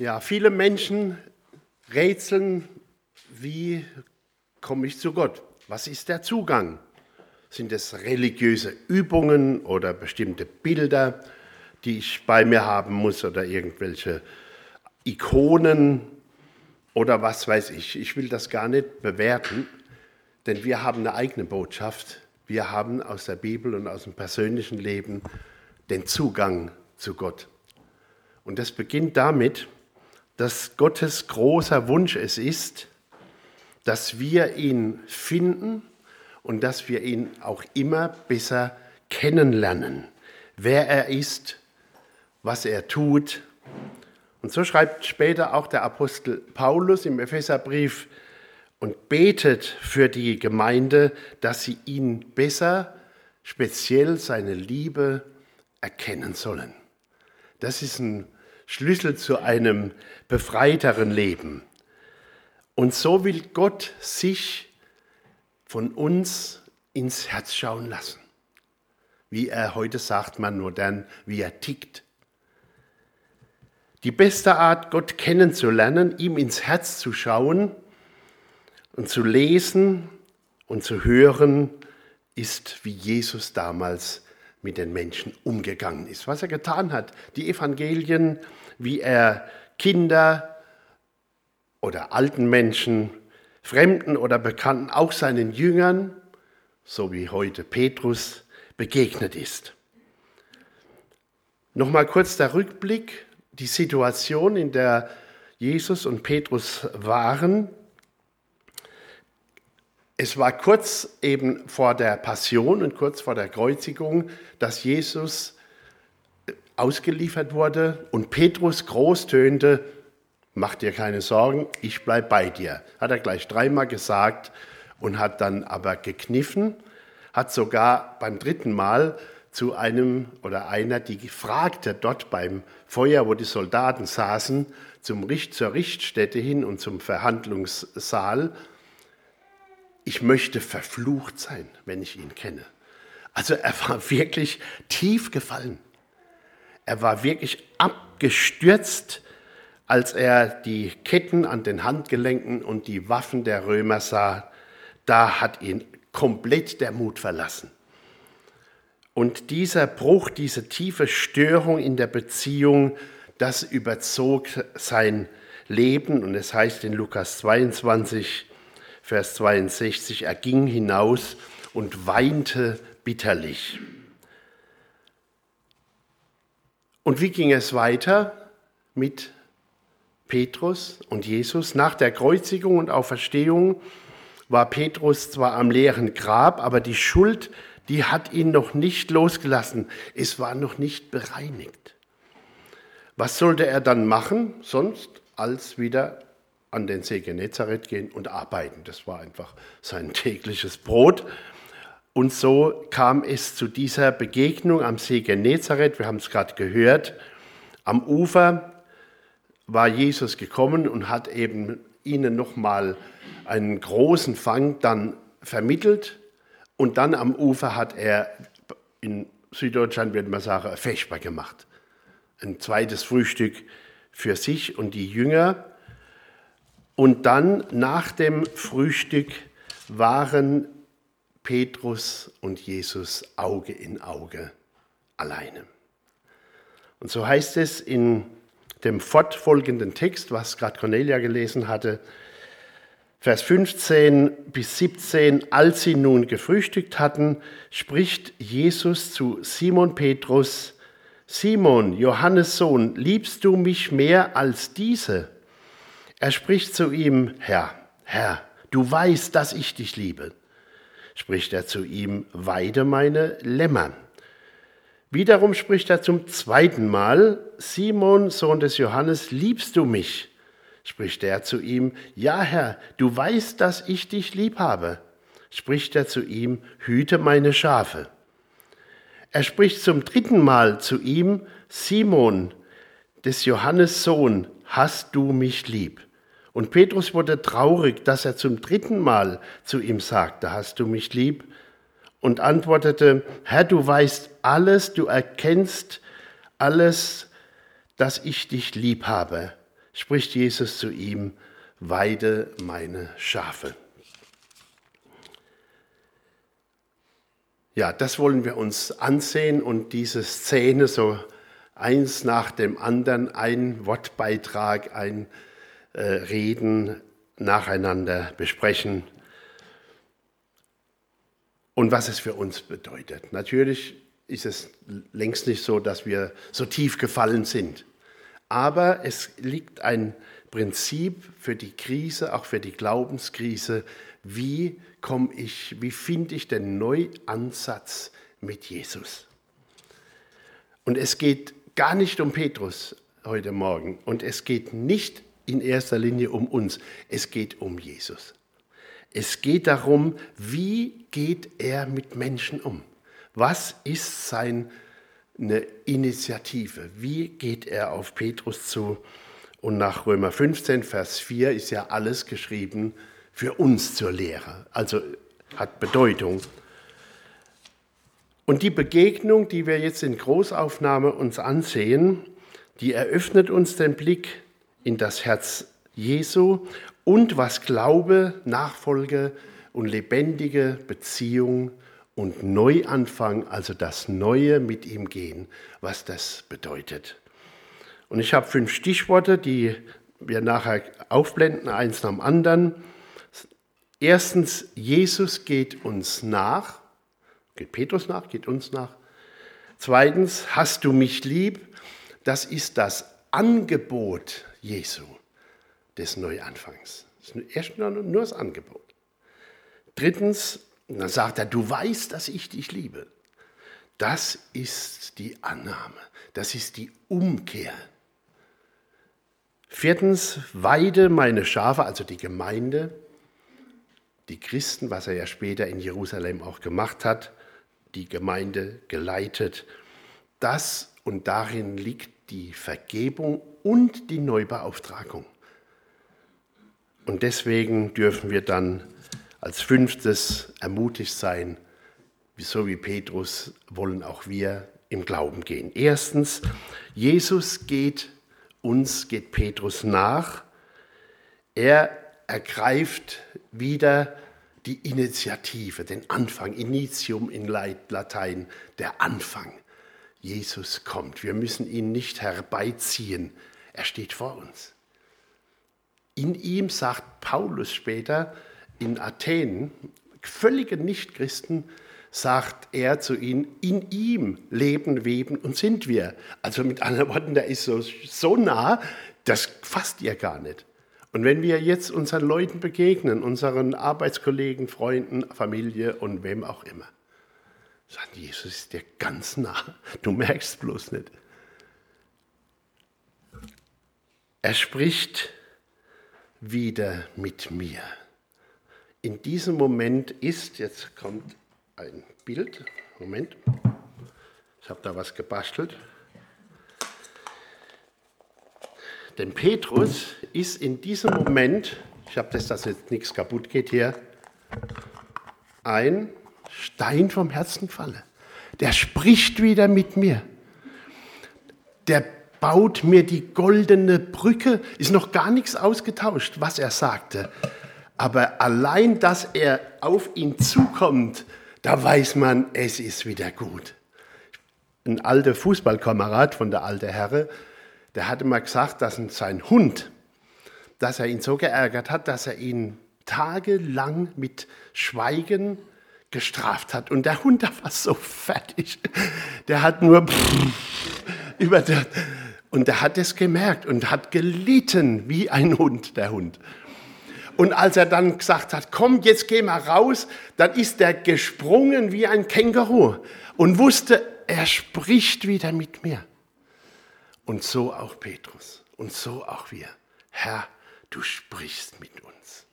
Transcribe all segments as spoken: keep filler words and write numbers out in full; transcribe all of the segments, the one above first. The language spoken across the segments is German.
Ja, viele Menschen rätseln, wie komme ich zu Gott? Was ist der Zugang? Sind es religiöse Übungen oder bestimmte Bilder, die ich bei mir haben muss oder irgendwelche Ikonen oder was weiß ich? Ich will das gar nicht bewerten, denn wir haben eine eigene Botschaft. Wir haben aus der Bibel und aus dem persönlichen Leben den Zugang zu Gott. Und das beginnt damit, dass Gottes großer Wunsch es ist, dass wir ihn finden und dass wir ihn auch immer besser kennenlernen, wer er ist, was er tut. Und so schreibt später auch der Apostel Paulus im Epheserbrief und betet für die Gemeinde, dass sie ihn besser, speziell seine Liebe, erkennen sollen. Das ist ein Schlüssel zu einem befreiteren Leben. Und so will Gott sich von uns ins Herz schauen lassen. Wie er heute sagt, man modern, wie er tickt. Die beste Art, Gott kennenzulernen, ihm ins Herz zu schauen und zu lesen und zu hören, ist, wie Jesus damals mit den Menschen umgegangen ist. Was er getan hat, die Evangelien, wie er Kinder oder alten Menschen, Fremden oder Bekannten, auch seinen Jüngern, so wie heute Petrus, begegnet ist. Nochmal kurz der Rückblick, die Situation, in der Jesus und Petrus waren. Es war kurz eben vor der Passion und kurz vor der Kreuzigung, dass Jesus ausgeliefert wurde und Petrus groß tönte, mach dir keine Sorgen, ich bleib bei dir. Hat er gleich dreimal gesagt und hat dann aber gekniffen, hat sogar beim dritten Mal zu einem oder einer, die fragte dort beim Feuer, wo die Soldaten saßen, zum Richt, zur Richtstätte hin und zum Verhandlungssaal, ich möchte verflucht sein, wenn ich ihn kenne. Also er war wirklich tief gefallen. Er war wirklich abgestürzt, als er die Ketten an den Handgelenken und die Waffen der Römer sah. Da hat ihn komplett der Mut verlassen. Und dieser Bruch, diese tiefe Störung in der Beziehung, das überzog sein Leben. Und es heißt in Lukas zweiundzwanzig, Vers zweiundsechzig, er ging hinaus und weinte bitterlich. Und wie ging es weiter mit Petrus und Jesus? Nach der Kreuzigung und Auferstehung war Petrus zwar am leeren Grab, aber die Schuld, die hat ihn noch nicht losgelassen. Es war noch nicht bereinigt. Was sollte er dann machen, sonst als wieder an den See Genezareth gehen und arbeiten? Das war einfach sein tägliches Brot. Und so kam es zu dieser Begegnung am See Genezareth. Wir haben es gerade gehört. Am Ufer war Jesus gekommen und hat eben ihnen nochmal einen großen Fang dann vermittelt. Und dann am Ufer hat er, in Süddeutschland würde man sagen, ein Vesper gemacht. Ein zweites Frühstück für sich und die Jünger. Und dann nach dem Frühstück waren Petrus und Jesus Auge in Auge alleine. Und so heißt es in dem fortfolgenden Text, was gerade Cornelia gelesen hatte, Vers fünfzehn bis siebzehn, als sie nun gefrühstückt hatten, spricht Jesus zu Simon Petrus, Simon, Johannes Sohn, liebst du mich mehr als diese? Er spricht zu ihm, Herr, Herr, du weißt, dass ich dich liebe. Spricht er zu ihm, weide meine Lämmer. Wiederum spricht er zum zweiten Mal, Simon, Sohn des Johannes, liebst du mich? Spricht er zu ihm, ja Herr, du weißt, dass ich dich lieb habe. Spricht er zu ihm, hüte meine Schafe. Er spricht zum dritten Mal zu ihm, Simon, des Johannes Sohn, hast du mich lieb? Und Petrus wurde traurig, dass er zum dritten Mal zu ihm sagte, hast du mich lieb? Und antwortete, Herr, du weißt alles, du erkennst alles, dass ich dich lieb habe. spricht Jesus zu ihm, weide meine Schafe. Ja, das wollen wir uns ansehen und diese Szene so eins nach dem anderen, ein Wortbeitrag, ein äh, Reden nacheinander besprechen und was es für uns bedeutet. Natürlich ist es längst nicht so, dass wir so tief gefallen sind, aber es liegt ein Prinzip für die Krise, auch für die Glaubenskrise. Wie komme ich, wie finde ich den Neuansatz mit Jesus? Und es geht gar nicht um Petrus heute Morgen und es geht nicht in erster Linie um uns, es geht um Jesus. Es geht darum, wie geht er mit Menschen um? Was ist seine Initiative? Wie geht er auf Petrus zu? Und nach Römer fünfzehn, Vers vier ist ja alles geschrieben für uns zur Lehre, also hat Bedeutung. Und die Begegnung, die wir jetzt in Großaufnahme uns ansehen, die eröffnet uns den Blick in das Herz Jesu und was Glaube, Nachfolge und lebendige Beziehung und Neuanfang, also das Neue mit ihm gehen, was das bedeutet. Und ich habe fünf Stichworte, die wir nachher aufblenden, eins nach dem anderen. Erstens, Jesus geht uns nach, geht Petrus nach, geht uns nach. Zweitens, hast du mich lieb? Das ist das Angebot Jesu des Neuanfangs. Das ist erst nur das Angebot. Drittens, dann sagt er, du weißt, dass ich dich liebe. Das ist die Annahme, das ist die Umkehr. Viertens, weide meine Schafe, also die Gemeinde, die Christen, was er ja später in Jerusalem auch gemacht hat, die Gemeinde geleitet. Das und darin liegt die Vergebung und die Neubeauftragung. Und deswegen dürfen wir dann als fünftes ermutigt sein, so wie Petrus wollen auch wir im Glauben gehen. Erstens, Jesus geht uns, geht Petrus nach. Er ergreift wieder die Initiative, den Anfang, Initium in Latein, der Anfang. Jesus kommt. Wir müssen ihn nicht herbeiziehen. Er steht vor uns. In ihm, sagt Paulus später in Athen, völlige Nichtchristen, sagt er zu ihnen, in ihm leben, weben und sind wir. Also mit anderen Worten, der ist so, so nah, das fasst ihr gar nicht. Und wenn wir jetzt unseren Leuten begegnen, unseren Arbeitskollegen, Freunden, Familie und wem auch immer, sagt Jesus ist dir ganz nah, du merkst bloß nicht. Er spricht wieder mit mir. In diesem Moment ist, jetzt kommt ein Bild, Moment, ich habe da was gebastelt. Denn Petrus ist in diesem Moment, ich habe das, dass jetzt nichts kaputt geht hier, ein Stein vom Herzen falle. Der spricht wieder mit mir. Der baut mir die goldene Brücke, ist noch gar nichts ausgetauscht, was er sagte. Aber allein, dass er auf ihn zukommt, da weiß man, es ist wieder gut. Ein alter Fußballkamerad von der alten Herre, der hatte mal gesagt, dass sein Hund, dass er ihn so geärgert hat, dass er ihn tagelang mit Schweigen gestraft hat. Und der Hund, der war so fertig. Der hat nur über der, und der hat es gemerkt und hat gelitten wie ein Hund, der Hund. Und als er dann gesagt hat, komm, jetzt geh mal raus, dann ist er gesprungen wie ein Känguru und wusste, er spricht wieder mit mir. Und so auch Petrus und so auch wir. Herr, du sprichst mit uns.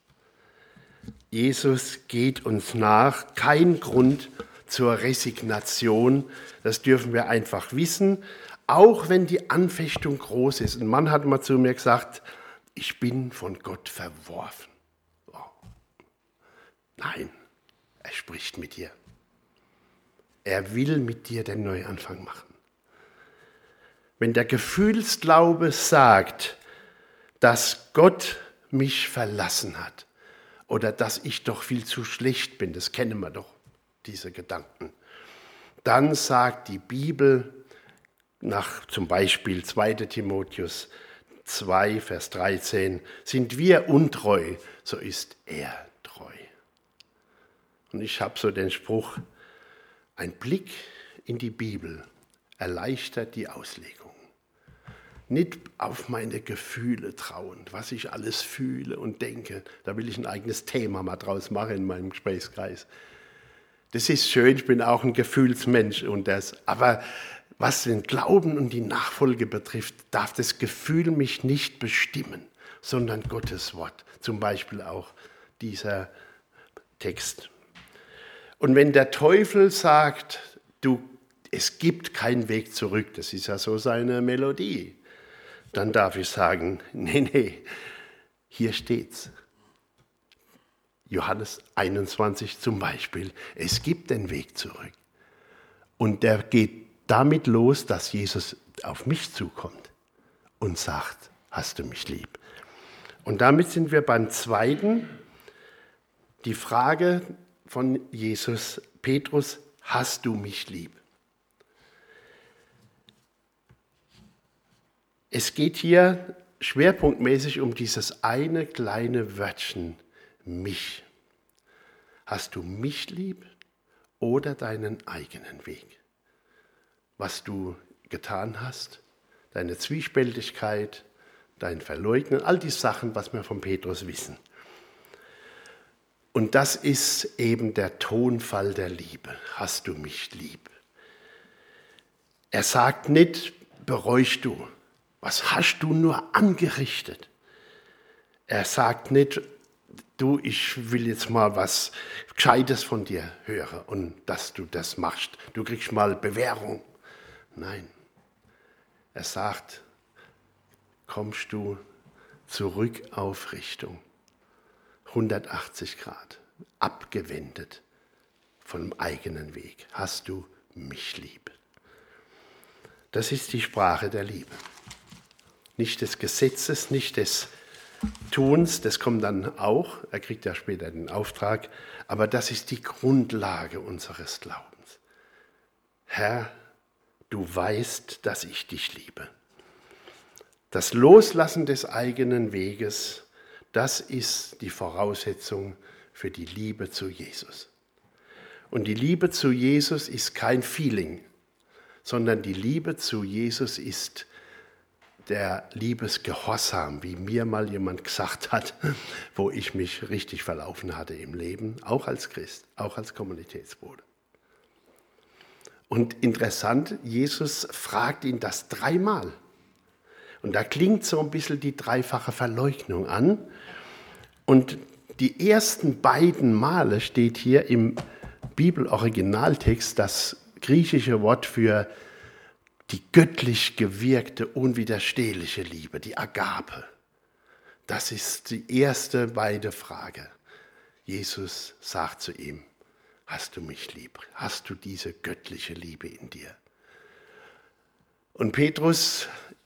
Jesus geht uns nach, kein Grund zur Resignation, das dürfen wir einfach wissen, auch wenn die Anfechtung groß ist. Ein Mann hat mal zu mir gesagt, ich bin von Gott verworfen. Oh. Nein, er spricht mit dir. Er will mit dir den Neuanfang machen. Wenn der Gefühlsglaube sagt, dass Gott mich verlassen hat oder dass ich doch viel zu schlecht bin, das kennen wir doch, diese Gedanken, dann sagt die Bibel nach zum Beispiel zweiter Timotheus zwei, Vers dreizehn, sind wir untreu, so ist er treu. Und ich habe so den Spruch, ein Blick in die Bibel erleichtert die Auslegung. Nicht auf meine Gefühle trauen, was ich alles fühle und denke. Da will ich ein eigenes Thema mal draus machen in meinem Gesprächskreis. Das ist schön, ich bin auch ein Gefühlsmensch und das. Aber was den Glauben und die Nachfolge betrifft, darf das Gefühl mich nicht bestimmen, sondern Gottes Wort. Zum Beispiel auch dieser Text. Und wenn der Teufel sagt, du, es gibt keinen Weg zurück, das ist ja so seine Melodie, dann darf ich sagen, nee, nee, hier steht's. Johannes einundzwanzig zum Beispiel, es gibt den Weg zurück. Und der geht damit los, dass Jesus auf mich zukommt und sagt, hast du mich lieb? Und damit sind wir beim zweiten, die Frage von Jesus, Petrus, hast du mich lieb? Es geht hier schwerpunktmäßig um dieses eine kleine Wörtchen, mich. Hast du mich lieb oder deinen eigenen Weg? Was du getan hast, deine Zwiespältigkeit, dein Verleugnen, all die Sachen, was wir von Petrus wissen. Und das ist eben der Tonfall der Liebe. Hast du mich lieb? Er sagt nicht, bereust du. Was hast du nur angerichtet? Er sagt nicht, du, ich will jetzt mal was Gescheites von dir hören und dass du das machst. Du kriegst mal Bewährung. Nein. Er sagt, kommst du zurück auf Richtung. hundertachtzig Grad, abgewendet vom eigenen Weg. Hast du mich lieb? Das ist die Sprache der Liebe. Nicht des Gesetzes, nicht des Tuns, das kommt dann auch, er kriegt ja später den Auftrag, aber das ist die Grundlage unseres Glaubens. Herr, du weißt, dass ich dich liebe. Das Loslassen des eigenen Weges, das ist die Voraussetzung für die Liebe zu Jesus. Und die Liebe zu Jesus ist kein Feeling, sondern die Liebe zu Jesus ist der Liebesgehorsam, wie mir mal jemand gesagt hat, wo ich mich richtig verlaufen hatte im Leben, auch als Christ, auch als Kommunitätsbruder. Und interessant, Jesus fragt ihn das dreimal. Und da klingt so ein bisschen die dreifache Verleugnung an. Und die ersten beiden Male steht hier im Bibeloriginaltext das griechische Wort für die göttlich gewirkte, unwiderstehliche Liebe, die Agape. Das ist die erste beide Frage. Jesus sagt zu ihm, hast du mich lieb? Hast du diese göttliche Liebe in dir? Und Petrus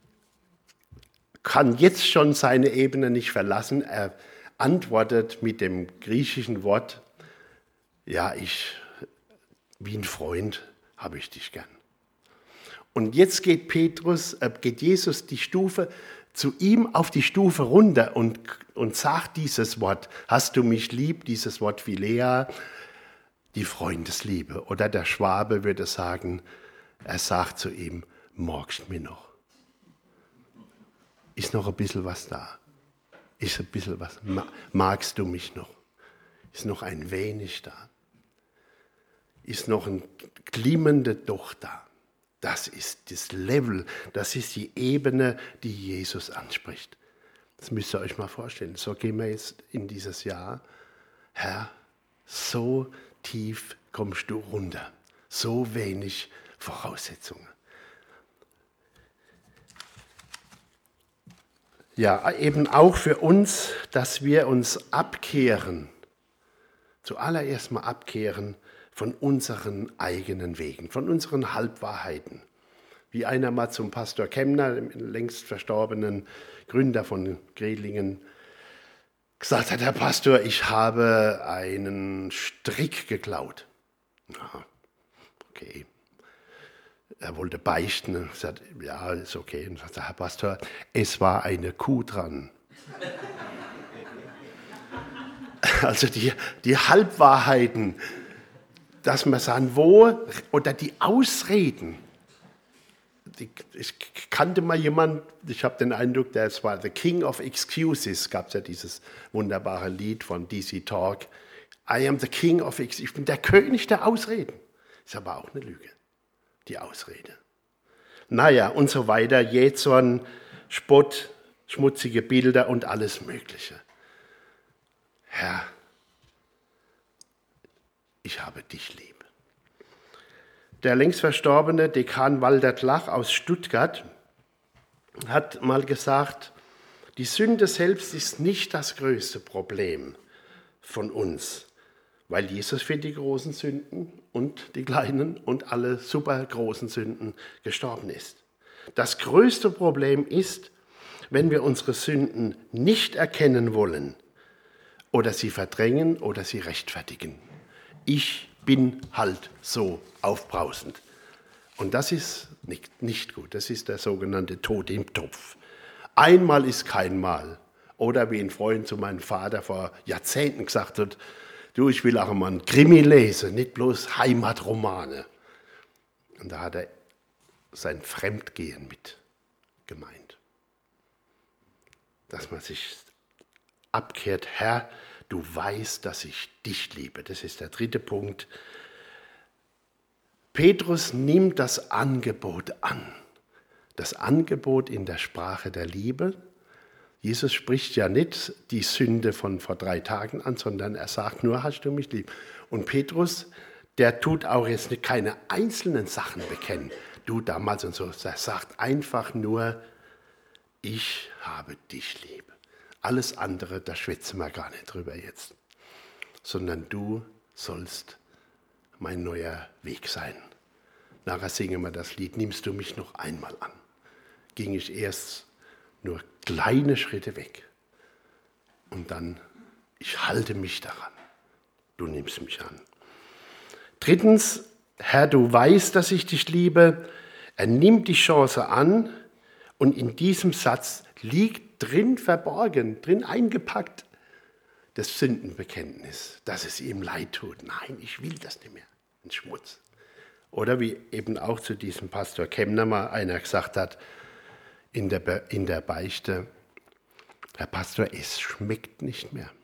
kann jetzt schon seine Ebene nicht verlassen. Er antwortet mit dem griechischen Wort, ja, ich, wie ein Freund, habe ich dich gern. Und jetzt geht Petrus, äh, geht Jesus die Stufe zu ihm auf die Stufe runter und, und sagt dieses Wort, hast du mich lieb, dieses Wort Philea, die Freundesliebe. Oder der Schwabe würde sagen, er sagt zu ihm, magst mir noch? Ist noch ein bisschen was da? Ist ein bisschen was? Magst du mich noch? Ist noch ein wenig da? Ist noch ein glimmender Doch da? Das ist das Level, das ist die Ebene, die Jesus anspricht. Das müsst ihr euch mal vorstellen. So gehen wir jetzt in dieses Jahr. Herr, so tief kommst du runter. So wenig Voraussetzungen. Ja, eben auch für uns, dass wir uns abkehren, zuallererst mal abkehren von unseren eigenen Wegen, von unseren Halbwahrheiten. Wie einer mal zum Pastor Kemmner, dem längst verstorbenen Gründer von Gredlingen, gesagt hat, Herr Pastor, ich habe einen Strick geklaut. Ja, okay. Er wollte beichten und gesagt, ja, ist okay. Und sagte, Herr Pastor, es war eine Kuh dran. Also die, die Halbwahrheiten, dass man sagen, wo, oder die Ausreden. Die, ich kannte mal jemanden, ich habe den Eindruck, das war The King of Excuses, gab es ja dieses wunderbare Lied von D C Talk. I am the King of Excuses, ich bin der König der Ausreden. Ist aber auch eine Lüge, die Ausrede. Naja, und so weiter, Jähzorn, Spott, schmutzige Bilder und alles Mögliche. Herr, ich habe dich lieb. Der längst verstorbene Dekan Walter Tlach aus Stuttgart hat mal gesagt, die Sünde selbst ist nicht das größte Problem von uns, weil Jesus für die großen Sünden und die kleinen und alle super großen Sünden gestorben ist. Das größte Problem ist, wenn wir unsere Sünden nicht erkennen wollen oder sie verdrängen oder sie rechtfertigen. Ich bin halt so aufbrausend. Und das ist nicht, nicht gut. Das ist der sogenannte Tod im Topf. Einmal ist kein Mal. Oder wie ein Freund zu meinem Vater vor Jahrzehnten gesagt hat, du, ich will auch mal einen Krimi lesen, nicht bloß Heimatromane. Und da hat er sein Fremdgehen mit gemeint. Dass man sich abkehrt, Herr, du weißt, dass ich dich liebe. Das ist der dritte Punkt. Petrus nimmt das Angebot an. Das Angebot in der Sprache der Liebe. Jesus spricht ja nicht die Sünde von vor drei Tagen an, sondern er sagt nur, hast du mich lieb. Und Petrus, der tut auch jetzt nicht keine einzelnen Sachen bekennen. Du damals und so. Er sagt einfach nur, ich habe dich lieb. Alles andere, da schwätzen wir gar nicht drüber jetzt. Sondern du sollst mein neuer Weg sein. Nachher singen wir das Lied, nimmst du mich noch einmal an. Ging ich erst nur kleine Schritte weg. Und dann, ich halte mich daran. Du nimmst mich an. Drittens, Herr, du weißt, dass ich dich liebe. Er nimmt die Chance an und in diesem Satz liegt drin verborgen, drin eingepackt, das Sündenbekenntnis, dass es ihm leid tut. Nein, ich will das nicht mehr. Ein Schmutz. Oder wie eben auch zu diesem Pastor Kemmner mal einer gesagt hat, in der, Be- in der Beichte, Herr Pastor, es schmeckt nicht mehr.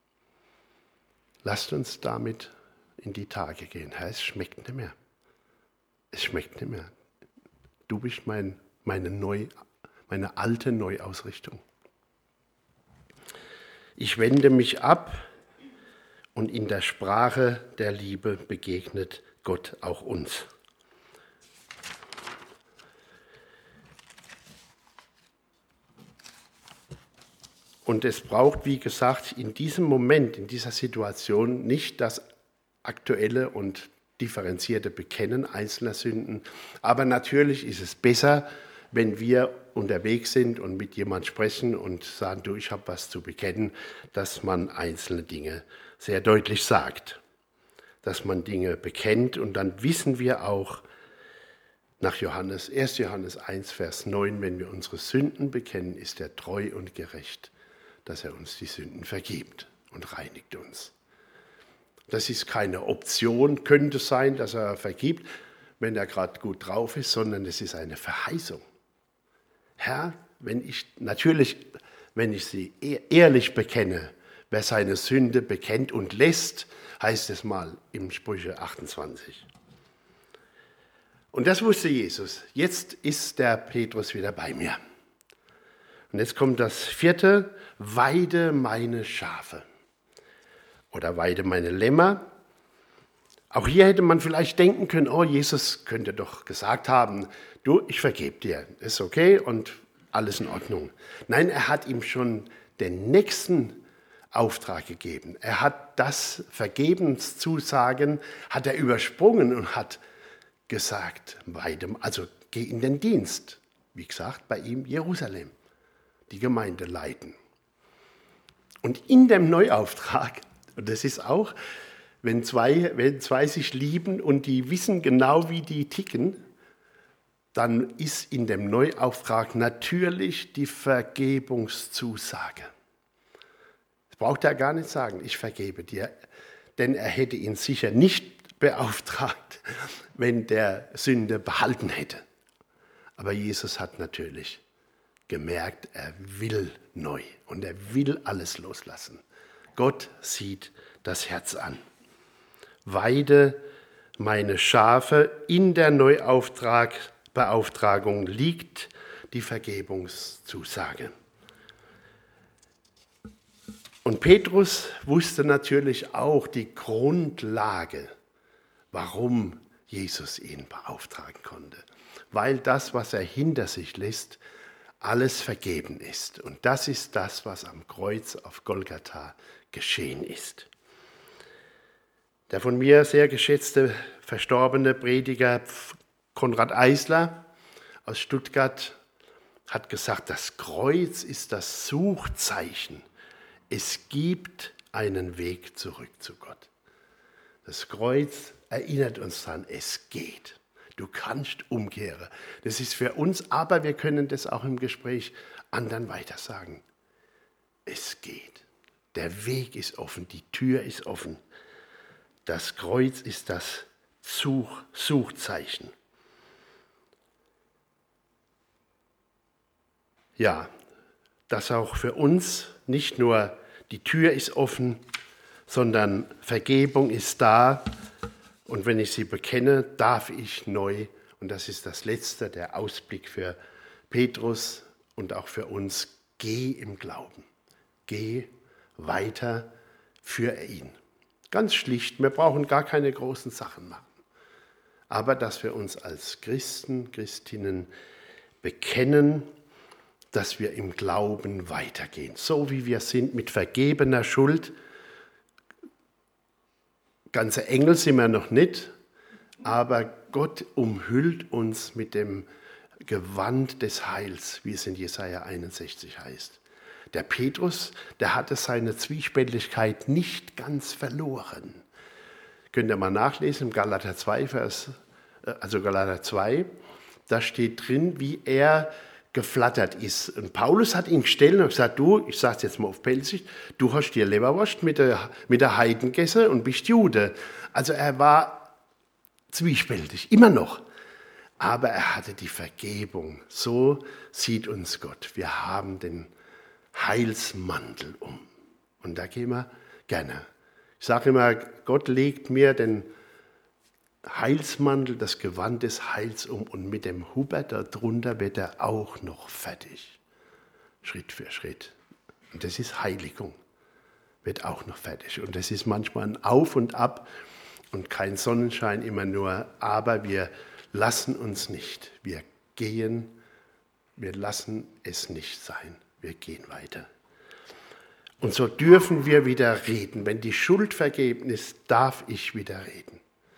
Lasst uns damit in die Tage gehen. Herr, es schmeckt nicht mehr. Es schmeckt nicht mehr. Du bist mein, meine, Neu, meine alte Neuausrichtung. Ich wende mich ab und in der Sprache der Liebe begegnet Gott auch uns. Und es braucht, wie gesagt, in diesem Moment, in dieser Situation nicht das aktuelle und differenzierte Bekennen einzelner Sünden. Aber natürlich ist es besser, wenn wir unterwegs sind und mit jemandem sprechen und sagen, du, ich habe was zu bekennen, dass man einzelne Dinge sehr deutlich sagt. Dass man Dinge bekennt und dann wissen wir auch nach Johannes, erster Johannes eins, Vers neun, wenn wir unsere Sünden bekennen, ist er treu und gerecht, dass er uns die Sünden vergibt und reinigt uns. Das ist keine Option, könnte sein, dass er vergibt, wenn er gerade gut drauf ist, sondern es ist eine Verheißung. Herr, wenn ich, natürlich, wenn ich sie ehrlich bekenne, wer seine Sünde bekennt und lässt, heißt es mal im Sprüche achtundzwanzig. Und das wusste Jesus. Jetzt ist der Petrus wieder bei mir. Und jetzt kommt das vierte, weide meine Schafe. Oder weide meine Lämmer. Auch hier hätte man vielleicht denken können, oh, Jesus könnte doch gesagt haben, du, ich vergebe dir, ist okay und alles in Ordnung. Nein, er hat ihm schon den nächsten Auftrag gegeben. Er hat das Vergebenszusagen, hat er übersprungen und hat gesagt, weide, also geh in den Dienst. Wie gesagt, bei ihm Jerusalem, die Gemeinde leiten. Und in dem Neuauftrag, und das ist auch, wenn zwei, wenn zwei sich lieben und die wissen genau, wie die ticken, dann ist in dem Neuauftrag natürlich die Vergebungszusage. Das braucht er gar nicht sagen, ich vergebe dir, denn er hätte ihn sicher nicht beauftragt, wenn der Sünde behalten hätte. Aber Jesus hat natürlich gemerkt, er will neu und er will alles loslassen. Gott sieht das Herz an. Weide meine Schafe, in der Neuauftragung liegt die Vergebungszusage. Und Petrus wusste natürlich auch die Grundlage, warum Jesus ihn beauftragen konnte. Weil das, was er hinter sich lässt, alles vergeben ist. Und das ist das, was am Kreuz auf Golgatha geschehen ist. Der von mir sehr geschätzte, verstorbene Prediger Konrad Eisler aus Stuttgart hat gesagt, das Kreuz ist das Suchzeichen. Es gibt einen Weg zurück zu Gott. Das Kreuz erinnert uns daran, es geht. Du kannst umkehren. Das ist für uns, aber wir können das auch im Gespräch anderen weitersagen. Es geht. Der Weg ist offen, die Tür ist offen. Das Kreuz ist das Such- Suchzeichen. Ja, dass auch für uns nicht nur die Tür ist offen, sondern Vergebung ist da. Und wenn ich sie bekenne, darf ich neu, und das ist das Letzte, der Ausblick für Petrus und auch für uns, geh im Glauben. Geh weiter für ihn. Ganz schlicht, wir brauchen gar keine großen Sachen machen. Aber dass wir uns als Christen, Christinnen bekennen, dass wir im Glauben weitergehen. So wie wir sind, mit vergebener Schuld. Ganze Engel sind wir noch nicht, aber Gott umhüllt uns mit dem Gewand des Heils, wie es in Jesaja einundsechzig heißt. Der Petrus, der hatte seine Zwiespältigkeit nicht ganz verloren. Könnt ihr mal nachlesen im Galater zwei, Vers, also Galater zwei, da steht drin, wie er geflattert ist. Und Paulus hat ihn gestellt und gesagt, du, ich sage es jetzt mal auf Pelzig, du hast dir Leberwurst mit der, mit der Heiden gegessen und bist Jude. Also er war zwiespältig, immer noch. Aber er hatte die Vergebung. So sieht uns Gott. Wir haben den Heilsmantel um. Und da gehen wir gerne. Ich sage immer, Gott legt mir den Heilsmantel, das Gewand des Heils um und mit dem Hubert darunter wird er auch noch fertig. Schritt für Schritt. Und das ist Heiligung. Wird auch noch fertig. Und das ist manchmal ein Auf und Ab und kein Sonnenschein immer nur. Aber wir lassen uns nicht. Wir gehen, wir lassen es nicht sein. Wir gehen weiter. Und so dürfen wir wieder reden. Wenn die Schuld vergeben ist, darf ich wieder reden.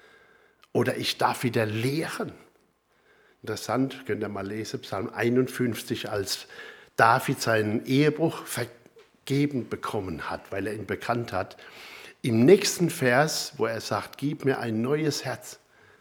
Oder ich darf wieder lehren. Interessant, könnt ihr mal lesen, Psalm einundfünfzig, als David seinen Ehebruch vergeben bekommen hat, weil er ihn bekannt hat. Im nächsten Vers, wo er sagt, gib mir ein neues Herz.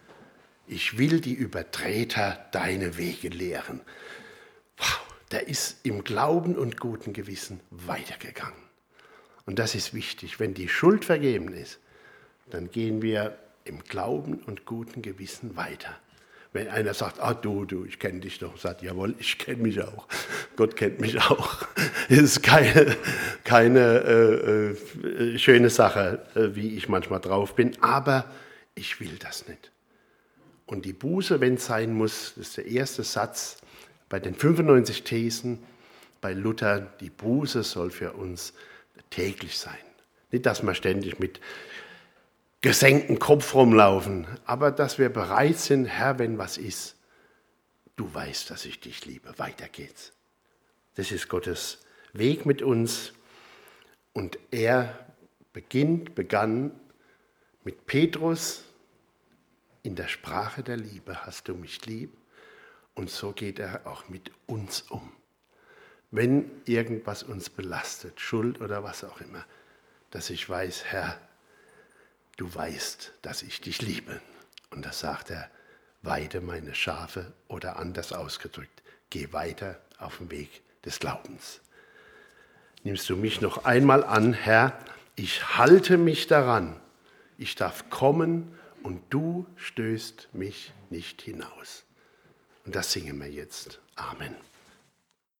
Ich will die Übertreter deine Wege lehren. Wow, der ist im Glauben und guten Gewissen weitergegangen. Und das ist wichtig. Wenn die Schuld vergeben ist, dann gehen wir im Glauben und guten Gewissen weiter. Wenn einer sagt, ah du, du, ich kenne dich doch, sagt, jawohl, ich kenne mich auch. Gott kennt mich auch. Es ist keine, keine äh, äh, schöne Sache, äh, wie ich manchmal drauf bin, aber ich will das nicht. Und die Buße, wenn es sein muss, das ist der erste Satz bei den fünfundneunzig Thesen bei Luther, die Buße soll für uns täglich sein. Nicht, dass man ständig mit gesenkten Kopf rumlaufen, aber dass wir bereit sind, Herr, wenn was ist, du weißt, dass ich dich liebe. Weiter geht's. Das ist Gottes Weg mit uns und er beginnt, begann mit Petrus in der Sprache der Liebe, hast du mich lieb? Und so geht er auch mit uns um. Wenn irgendwas uns belastet, Schuld oder was auch immer, dass ich weiß, Herr, du weißt, dass ich dich liebe. Und das sagt er, weide meine Schafe oder anders ausgedrückt, geh weiter auf dem Weg des Glaubens. Nimmst du mich noch einmal an, Herr, ich halte mich daran, ich darf kommen und du stößt mich nicht hinaus. Und das singen wir jetzt. Amen.